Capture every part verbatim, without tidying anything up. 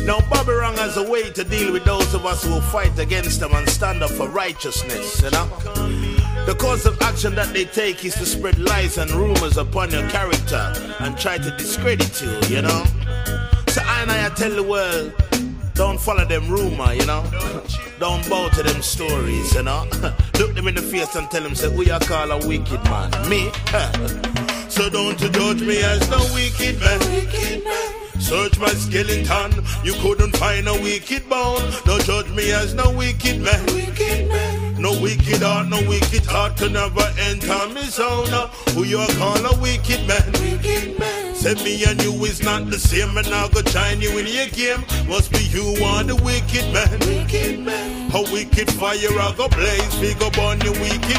Now Bobby Wrong has a way to deal with those of us who fight against them and stand up for righteousness, you know. The course of action that they take is to spread lies and rumors upon your character and try to discredit you, you know. So I and I tell the world, don't follow them rumor, you know. Don't bow to them stories, you know. Look them in the face and tell them, say, who you call a wicked man? Me? So don't you judge me as no wicked man. Wicked man. Search my skeleton, you couldn't find a wicked bone. Don't judge me as no wicked man. Wicked man. No wicked heart, no wicked heart could never enter me zone. Who you call a wicked man? Wicked man. Say me and you is not the same, and I'll go join you in your game. Must be you are the wicked man. Wicked man. A wicked fire I go blaze, we go burn your wicked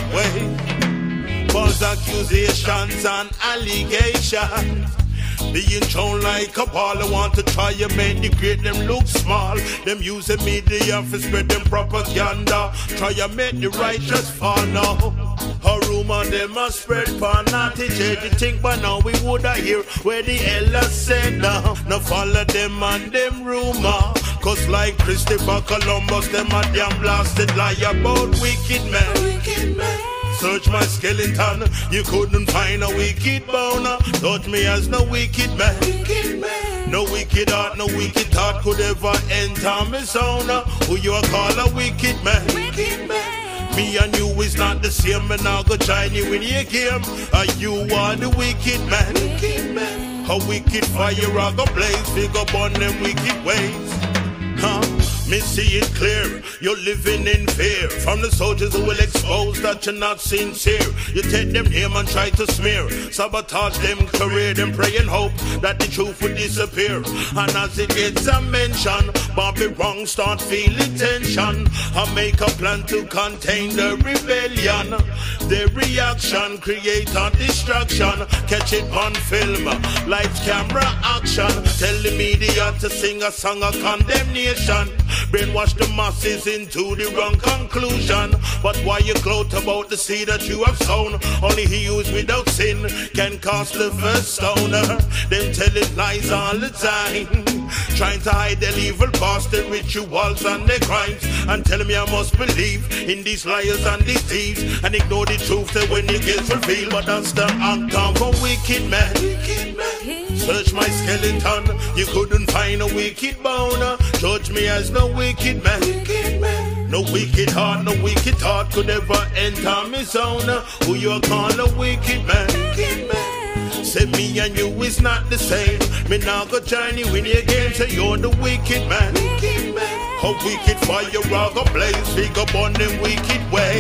way. False accusations and allegations. Being shown like a ball, I want to try and make the great them look small. Them use the media for spread them propaganda. Try and make the righteous fall now. A rumor they must spread for not to change the thing, but now we woulda hear where the elders said now. Now follow them and them rumor. Cause like Christopher Columbus, them a damn blasted lie about wicked men. Wicked men. Search my skeleton, you couldn't find a wicked bone. Touch me as no wicked man. Wicked man. No wicked heart, no wicked thought could ever enter me zone. Who you call a wicked man? Wicked man. Me and you is not the same, and I'll go join you in your game. Uh, you are the wicked man. Wicked man. A wicked fire I go blaze, we go burn them wicked ways. Huh? Me see it clear, you're living in fear from the soldiers who will expose that you're not sincere. You take them name and try to smear, sabotage them career, them pray and hope that the truth will disappear. And as it gets a mention, Bobby Wrong start feeling tension. I make a plan to contain the rebellion. The reaction create a distraction. Catch it on film, lights, camera, action. Tell the media to sing a song of condemnation. Brainwash the masses into the wrong conclusion. But why you gloat about the seed that you have sown? Only he who is without sin can cast the first stone. Them telling lies all the time, trying to hide their evil past, their rituals and their crimes, and tell me I must believe in these liars and these thieves and ignore the truth that when it gets revealed. But that's the act of a wicked man. Wicked man. Search my skeleton, you couldn't find a wicked bone. Judge me as no wicked man. Wicked man. No wicked heart, no wicked thought could ever enter me zone. Who you call a wicked man? Wicked man. Say me and you is not the same. Me now go join you in your game, say you're the wicked man. Wicked man. A wicked fire I go blaze, we go burn them wicked way.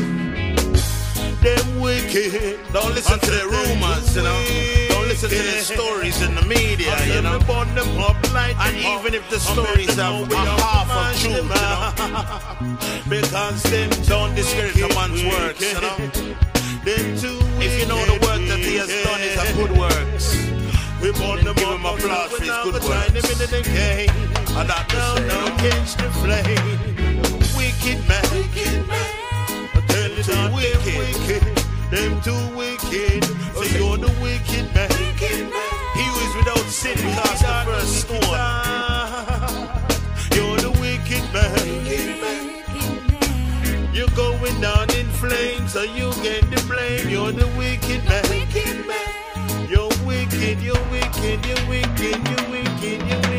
Them wicked. Don't listen to the rumors, you know. Don't listen to the stories in the media, you know. And even if the stories are half of truth, you know. Because them don't discourage a man's works, you know. If you know the work that he has done is a good works, we born them give him applause for his good works. And that now catch the flame. Wicked man. Wicked man. Tell you that wicked, them too wicked. So you're the wicked man. He who is without sin cast the first stone. You're the wicked man. You're going down in flames, so you get the blame. You're the wicked man. You're wicked, you're wicked, you're wicked, you're wicked, you're wicked.